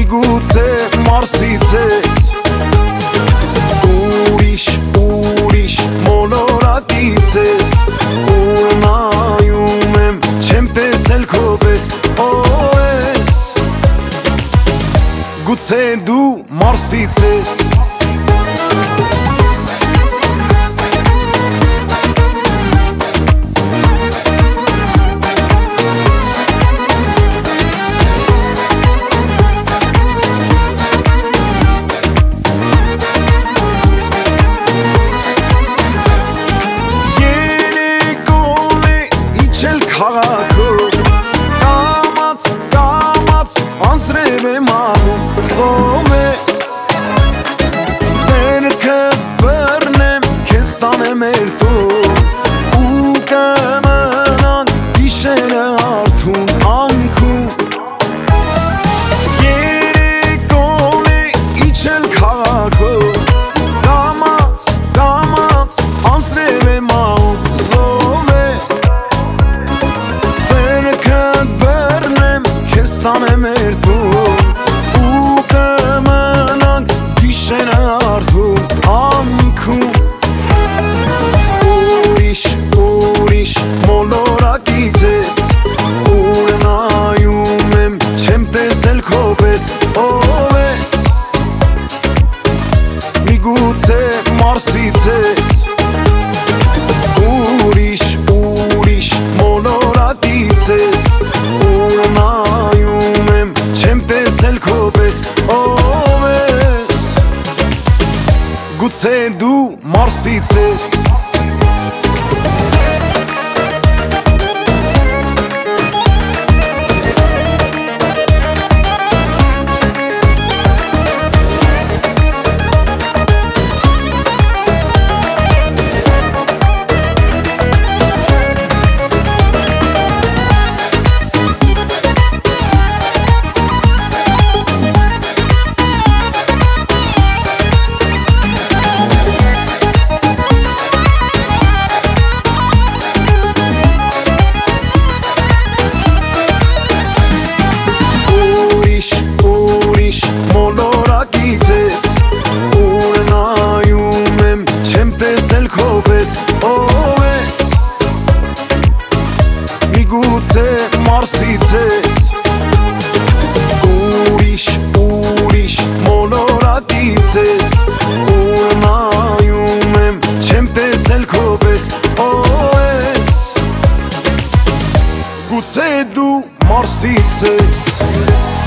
միգուցե Մարսից ես Ուրիշ մոլորակից ես Ու նայում եմ չեմ տեսել քո պես Օ ես Գուցե դու Մարսից ես Անձրև եմ անում զոմ է Ձերքը բռնեմ քեզ տանեմ երթում Ու կմնանք գիշերը արթուն անքում Երեկոն է իջել քաղաքով Կամաց անձրև եմ անում զոմ է Ձերքը բռնեմ քեզ տանեմ երթում Ու կմնանք գիշերը արթուն անքում Ուրիշ մոլորակից ես Ու նայում եմ չեմ տեսել քո պես Ով ես միգուցե Մարսից ես Ուրիշ մոլորակից ես Ու նայում եմ չեմ տեսել քո պես Ով ես Գուցե դու Մարսից ես մոլորակից ես Ու նայում եմ չեմ տեսել քո պես Ով ես միգուցե Մարսից ես Ուրիշ մոլորակից ես Ու նայում եմ չեմ տեսել քո պես Ով ես Գուցե դու Մարսից ես